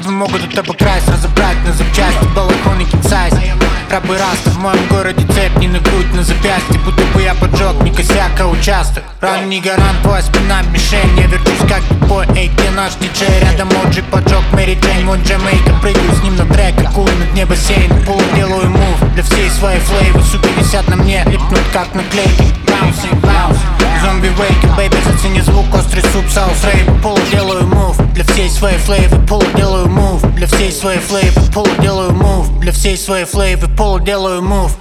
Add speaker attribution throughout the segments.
Speaker 1: Тебе могут от обокрасть, разобрать на запчасти. Балахон и кингсайз, рабы раста. В моем городе цепь не на грудь, на запястье. Будто бы я поджег, не косяка участвуй. Ран не гарант, твоя спина мишень. Я вертюсь как бой, эй, где наш диджей? Рядом Оджи поджег Мэри Джейн, вон Джамейка. Прыгаю с ним на трек, акулы на дне бассейн. Полу делаю мув для всей своей флейвы. Суки висят на мне, липнут как наклейки. Bouncing, bounce, зомби вейки. Бэйби, зацени звук, острый суп, соус рейв. Полу делаю мув для всей своей флейвы. Полу делаю мув для всей своей флейвы. Полу делаю мув для всей своей флейвы. Полу делаю мув.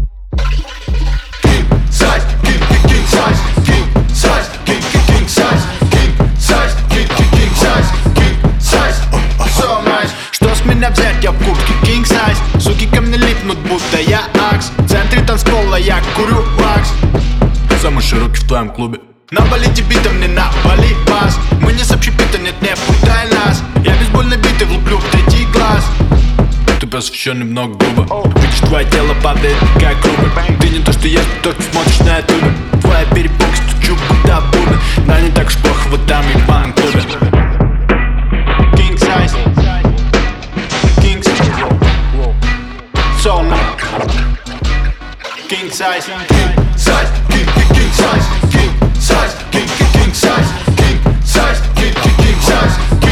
Speaker 2: King size, king size, king size, king size, king size, king size, king size, so nice. Что с меня взять, я в куртке king size. Суки ко мне липнут, будто я акс. В центре танцпола я курю вакс. Самый широкий в твоем клубе. На балете бита, мне на бали бас. Мы не с общепита, нет, не путай нас. Я бейсбольной битой влуплю в третий глаз. Ты посвященный много грубо. Видишь, твое тело падает, как рубль. Ты не то, что я, только смотришь на ютубе. Твоя перепуг, стучу, будто бурно. Но не так уж плохо, вот там и в клубе. King size, king size, so nice. King size, king size, king size, king size, king size, king size, king size, king size.